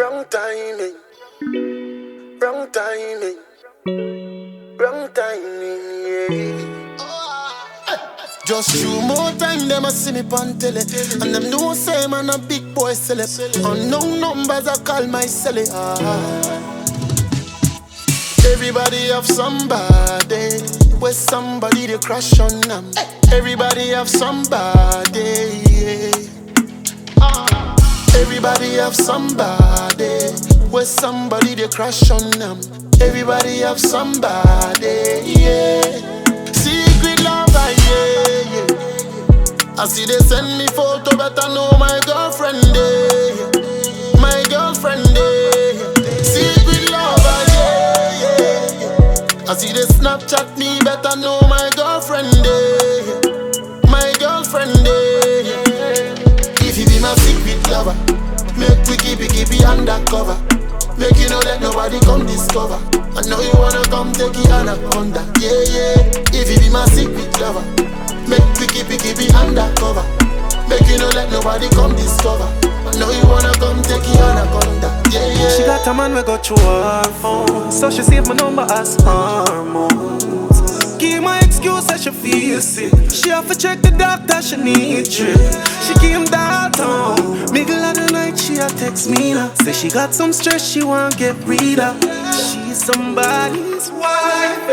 Wrong timing, wrong timing, wrong timing, yeah. Just few more time, them a see me pon tele, and them know say man a big boy celeb. Unknown numbers I call my celeb. Everybody have somebody, where somebody they crush on them. Everybody have somebody, yeah. Everybody have somebody, where somebody they crush on them. Everybody have somebody, yeah. Secret lover, yeah, yeah. I see they send me photo, better know my girlfriend, yeah. My girlfriend, yeah. Secret lover, yeah, yeah, yeah. I see they Snapchat me, better know my girlfriend, yeah. My girlfriend, yeah. If you be my secret lover, make we keep it undercover. Make you know that nobody come discover. I know you wanna come take it anaconda, yeah, yeah. If you be my secret lover, make we keep it undercover. Make you know that nobody come discover. I know you wanna come take it anaconda, yeah, yeah. She got a man we go through her phone, so she save my number as hormones. Give my excuse that she feel sick. She have to check the doctor, she need drip. She came downtown, middle of the night she a text me now. Say she got some stress she want get rid of. She's somebody's wife.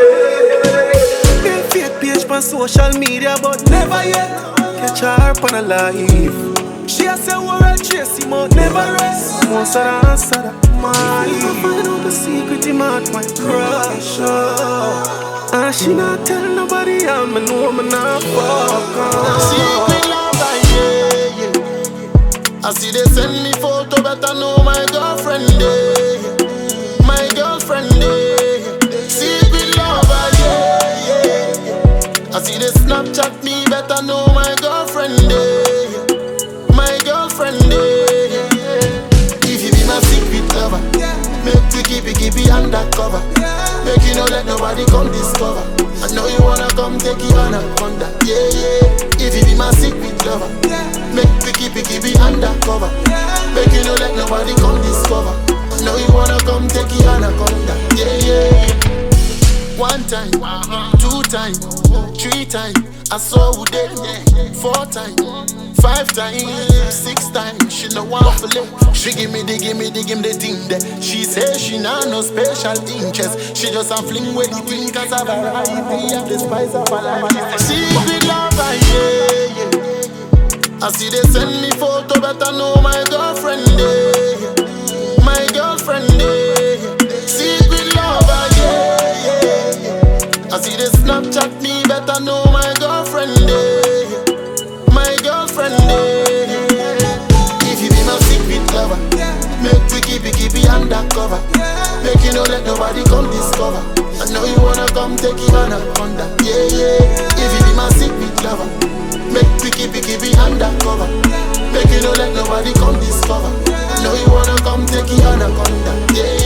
Been fake page on social media, but never yet catch her up on a live. She a say world chase him out, never rest. Most of the answer that mine. I find out the secret him out my crush. And she not tell nobody, and me know me not fuck her. Secret lover, yeah, yeah. I see they send me photo, better know my girlfriend, yeah. My girlfriend, yeah. Secret lover, yeah, yeah, yeah. I see they Snapchat me, better know my girlfriend, yeah. My girlfriend, yeah. If you be my secret lover, make we keep it undercover. Make you know that nobody come discover. I know you wanna come take it anaconda, yeah, yeah. If you be my secret lover, make we keep it undercover. Make you know that nobody come discover. I know you wanna come take it anaconda, yeah, yeah. One time, two time, three time, I saw who dead, yeah. 4 time, 5 times, 6 times, she no want to live. She give me the thing that she say she not no special interest. She just a fling with the thing cause of variety of the spice of her life. Secret lover, yeah, yeah. I see they send me photo, better know my girlfriend, yeah. My girlfriend, yeah. Secret lover, yeah, yeah, yeah. I see they Snapchat me, better know my girlfriend, yeah. My girlfriend, yeah. If you be my secret lover, make we keep it undercover. Make you know that nobody come discover. I know you wanna come take it anaconda, yeah, yeah. If you be my secret lover, make we keep it undercover. Make you know that nobody come discover. I know you wanna come take it anaconda, yeah,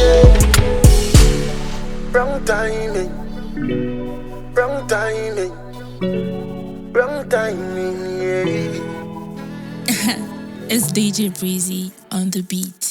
yeah. Wrong timing, wrong timing, wrong timing, yeah. It's DJ Breezy on the beat.